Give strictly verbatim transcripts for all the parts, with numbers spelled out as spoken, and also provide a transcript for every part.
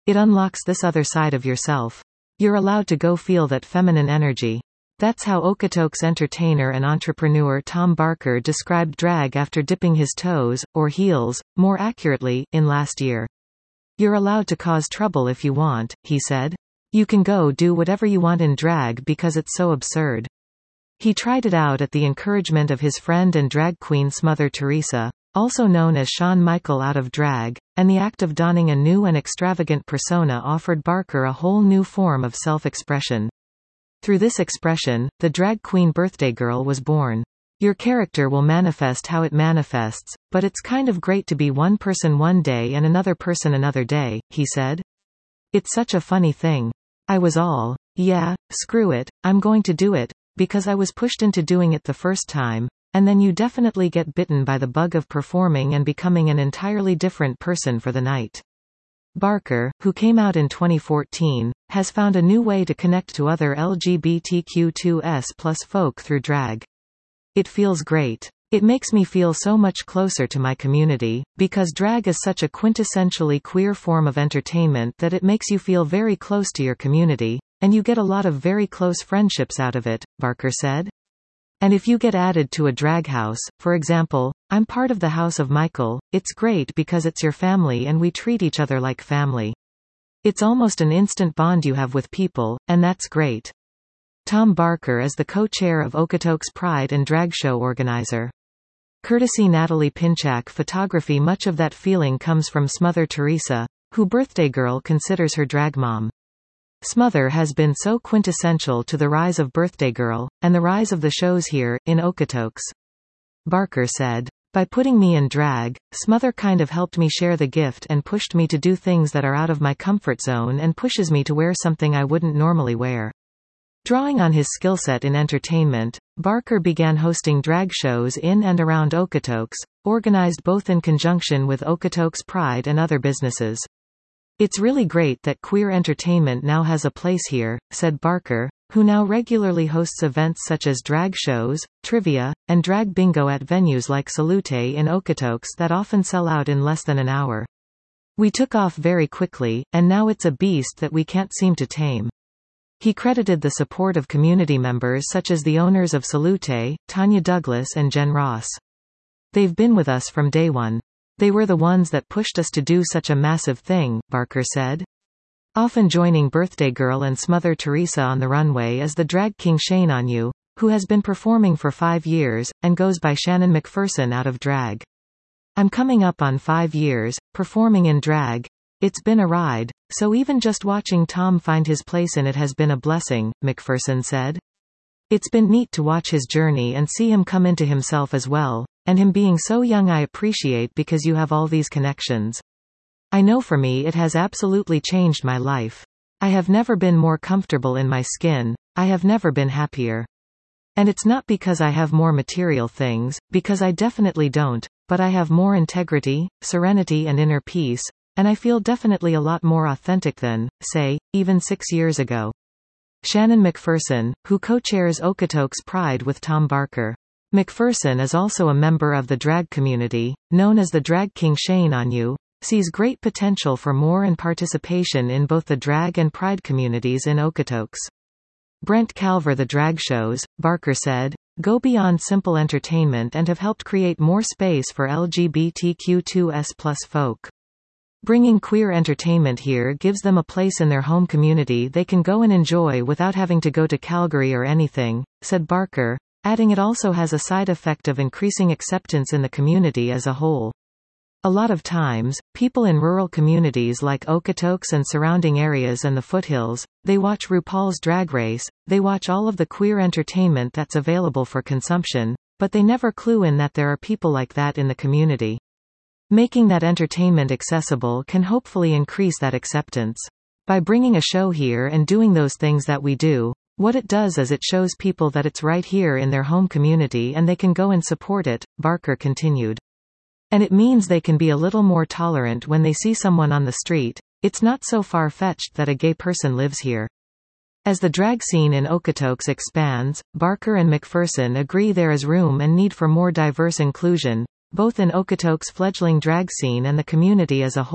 It unlocks this other side of yourself. You're allowed to go feel that feminine energy. That's how Okotoks entertainer and entrepreneur Tom Barker described drag after dipping his toes, or heels, more accurately, in last year. You're allowed to cause trouble if you want, he said. You can go do whatever you want in drag because it's so absurd. He tried it out at the encouragement of his friend and drag queen Smother Teresa, also known as Shawn Michael out of drag, and the act of donning a new and extravagant persona offered Barker a whole new form of self-expression. Through this expression, the drag queen birthday girl was born. Your character will manifest how it manifests, but it's kind of great to be one person one day and another person another day, he said. It's such a funny thing. I was all, yeah, screw it, I'm going to do it, because I was pushed into doing it the first time, and then you definitely get bitten by the bug of performing and becoming an entirely different person for the night. Barker, who came out in twenty fourteen, has found a new way to connect to other L G B T Q two S plus folk through drag. It feels great. It makes me feel so much closer to my community, because drag is such a quintessentially queer form of entertainment that it makes you feel very close to your community, and you get a lot of very close friendships out of it, Barker said. And if you get added to a drag house, for example, I'm part of the House of Michael, it's great because it's your family and we treat each other like family. It's almost an instant bond you have with people, and that's great. Tom Barker is the co-chair of Okotoks Pride and drag show organizer. Courtesy Natalie Pinchak Photography. Much of that feeling comes from Smother Teresa, who Birthday Girl considers her drag mom. Smother has been so quintessential to the rise of Birthday Girl, and the rise of the shows here, in Okotoks. Barker said, by putting me in drag, Smother kind of helped me share the gift and pushed me to do things that are out of my comfort zone and pushes me to wear something I wouldn't normally wear. Drawing on his skill set in entertainment, Barker began hosting drag shows in and around Okotoks, organized both in conjunction with Okotoks Pride and other businesses. It's really great that queer entertainment now has a place here, said Barker, who now regularly hosts events such as drag shows, trivia, and drag bingo at venues like Salute in Okotoks that often sell out in less than an hour. We took off very quickly, and now it's a beast that we can't seem to tame. He credited the support of community members such as the owners of Salute, Tanya Douglas and Jen Ross. They've been with us from day one. They were the ones that pushed us to do such a massive thing, Barker said. Often joining Birthday Girl and Smother Teresa on the runway is the drag king Shane On You, who has been performing for five years, and goes by Shannon McPherson out of drag. I'm coming up on five years, performing in drag. It's been a ride, so even just watching Tom find his place in it has been a blessing, McPherson said. It's been neat to watch his journey and see him come into himself as well, and him being so young I appreciate because you have all these connections. I know for me it has absolutely changed my life. I have never been more comfortable in my skin, I have never been happier. And it's not because I have more material things, because I definitely don't, but I have more integrity, serenity and inner peace, and I feel definitely a lot more authentic than, say, even six years ago. Shannon McPherson, who co-chairs Okotoks Pride with Tom Barker. McPherson is also a member of the drag community, known as the Drag King Shane On You, sees great potential for more and participation in both the drag and pride communities in Okotoks. Brent Calver. The drag shows, Barker said, go beyond simple entertainment and have helped create more space for L G B T Q two S plus folk. Bringing queer entertainment here gives them a place in their home community they can go and enjoy without having to go to Calgary or anything, said Barker, adding it also has a side effect of increasing acceptance in the community as a whole. A lot of times, people in rural communities like Okotoks and surrounding areas and the foothills, they watch RuPaul's Drag Race, they watch all of the queer entertainment that's available for consumption, but they never clue in that there are people like that in the community. Making that entertainment accessible can hopefully increase that acceptance. By bringing a show here and doing those things that we do, what it does is it shows people that it's right here in their home community and they can go and support it, Barker continued. And it means they can be a little more tolerant when they see someone on the street. It's not so far-fetched that a gay person lives here. As the drag scene in Okotoks expands, Barker and McPherson agree there is room and need for more diverse inclusion, both in Okotoks' fledgling drag scene and the community as a whole,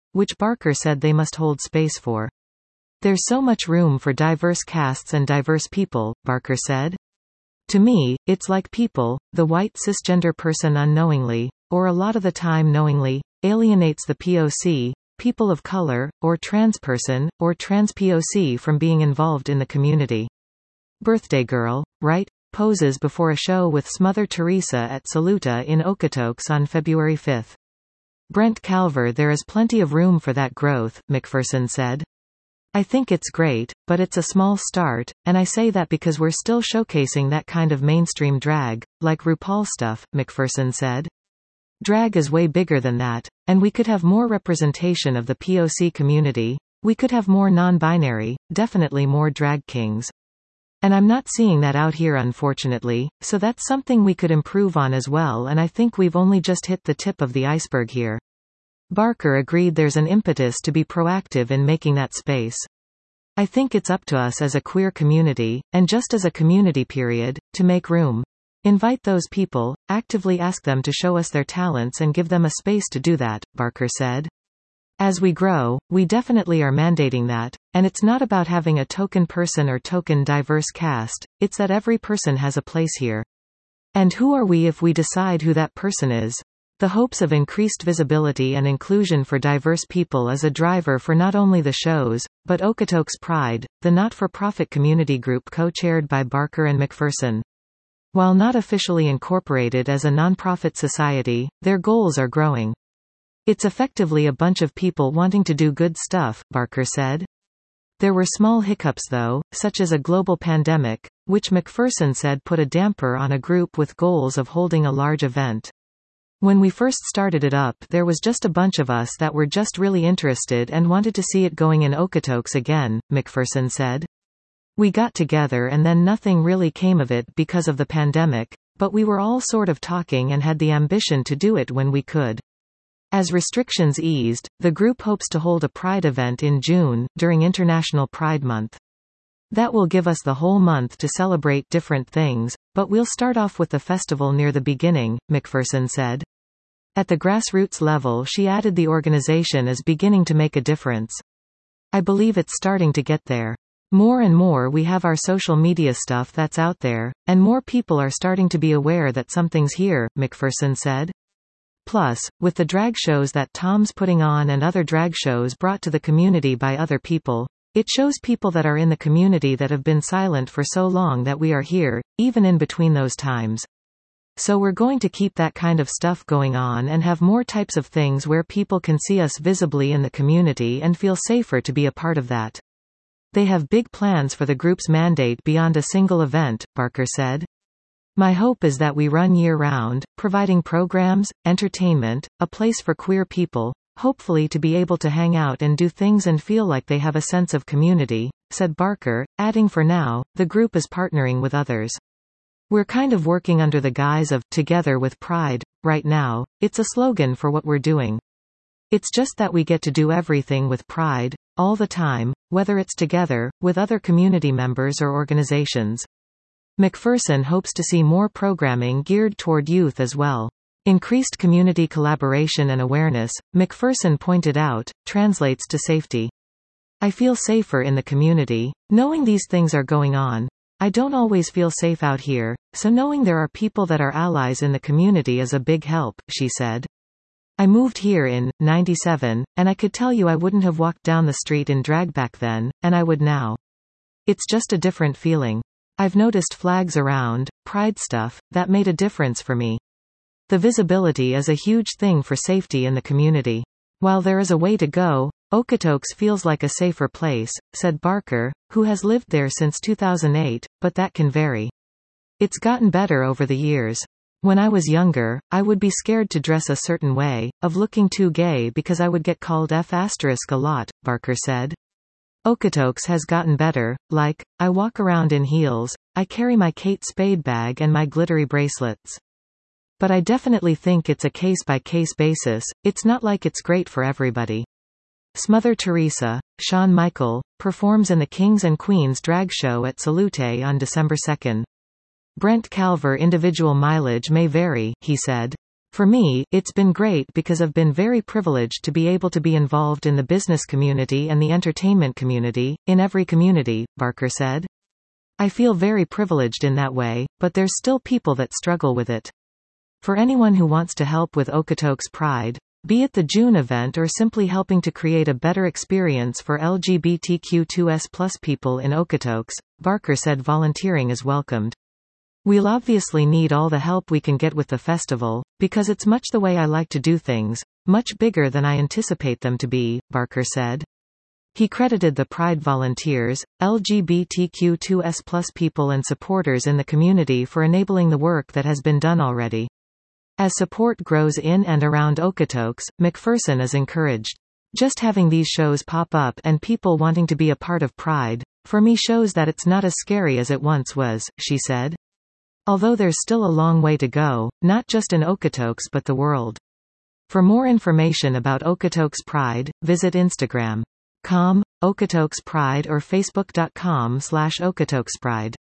which Barker said they must hold space for. There's so much room for diverse casts and diverse people, Barker said. To me, it's like people, the white cisgender person unknowingly, or a lot of the time knowingly, alienates the P O C, people of color, or trans person, or trans P O C from being involved in the community. Birthday girl, right? Poses before a show with Mother Teresa at Saluta in Okotoks on February fifth. Brent Calver. There is plenty of room for that growth, McPherson said. I think it's great, but it's a small start, and I say that because we're still showcasing that kind of mainstream drag, like RuPaul stuff, McPherson said. Drag is way bigger than that, and we could have more representation of the P O C community, we could have more non-binary, definitely more drag kings. And I'm not seeing that out here unfortunately, so that's something we could improve on as well, and I think we've only just hit the tip of the iceberg here. Barker agreed there's an impetus to be proactive in making that space. I think it's up to us as a queer community, and just as a community period, to make room. Invite those people, actively ask them to show us their talents and give them a space to do that, Barker said. As we grow, we definitely are mandating that, and it's not about having a token person or token diverse cast, it's that every person has a place here. And who are we if we decide who that person is? The hopes of increased visibility and inclusion for diverse people is a driver for not only the shows, but Okotoks Pride, the not-for-profit community group co-chaired by Barker and McPherson. While not officially incorporated as a nonprofit society, their goals are growing. It's effectively a bunch of people wanting to do good stuff, Barker said. There were small hiccups though, such as a global pandemic, which McPherson said put a damper on a group with goals of holding a large event. When we first started it up, there was just a bunch of us that were just really interested and wanted to see it going in Okotoks again, McPherson said. We got together and then nothing really came of it because of the pandemic, but we were all sort of talking and had the ambition to do it when we could. As restrictions eased, the group hopes to hold a Pride event in June, during International Pride Month. That will give us the whole month to celebrate different things, but we'll start off with the festival near the beginning, McPherson said. At the grassroots level, she added, the organization is beginning to make a difference. I believe it's starting to get there. More and more we have our social media stuff that's out there, and more people are starting to be aware that something's here, McPherson said. Plus, with the drag shows that Tom's putting on and other drag shows brought to the community by other people, it shows people that are in the community that have been silent for so long that we are here, even in between those times. So we're going to keep that kind of stuff going on and have more types of things where people can see us visibly in the community and feel safer to be a part of that. They have big plans for the group's mandate beyond a single event, Barker said. My hope is that we run year-round, providing programs, entertainment, a place for queer people, hopefully to be able to hang out and do things and feel like they have a sense of community, said Barker, adding for now, the group is partnering with others. We're kind of working under the guise of Together with Pride, right now. It's a slogan for what we're doing. It's just that we get to do everything with pride, all the time, whether it's together, with other community members or organizations. McPherson hopes to see more programming geared toward youth as well. Increased community collaboration and awareness, McPherson pointed out, translates to safety. I feel safer in the community, knowing these things are going on. I don't always feel safe out here, so knowing there are people that are allies in the community is a big help, she said. I moved here in ninety-seven, and I could tell you I wouldn't have walked down the street in drag back then, and I would now. It's just a different feeling. I've noticed flags around, pride stuff, that made a difference for me. The visibility is a huge thing for safety in the community. While there is a way to go, Okotoks feels like a safer place, said Barker, who has lived there since two thousand eight, but that can vary. It's gotten better over the years. When I was younger, I would be scared to dress a certain way, of looking too gay because I would get called F asterisk a lot, Barker said. Okotoks has gotten better, like, I walk around in heels, I carry my Kate Spade bag and my glittery bracelets. But I definitely think it's a case-by-case basis, it's not like it's great for everybody. Mother Teresa, Shawn Michael, performs in the Kings and Queens drag show at Salute on December second. Brent Calver individual mileage may vary, he said. For me, it's been great because I've been very privileged to be able to be involved in the business community and the entertainment community, in every community, Barker said. I feel very privileged in that way, but there's still people that struggle with it. For anyone who wants to help with Okotoks Pride, be it the June event or simply helping to create a better experience for L G B T Q two S plus people in Okotoks, Barker said volunteering is welcomed. We'll obviously need all the help we can get with the festival, because it's much the way I like to do things, much bigger than I anticipate them to be, Barker said. He credited the Pride volunteers, L G B T Q two S plus people and supporters in the community for enabling the work that has been done already. As support grows in and around Okotoks, McPherson is encouraged. Just having these shows pop up and people wanting to be a part of Pride, for me shows that it's not as scary as it once was, she said. Although there's still a long way to go, not just in Okotoks but the world. For more information about Okotoks Pride, visit Instagram dot com, Okotoks Pride or Facebook dot com slash Okotoks Pride.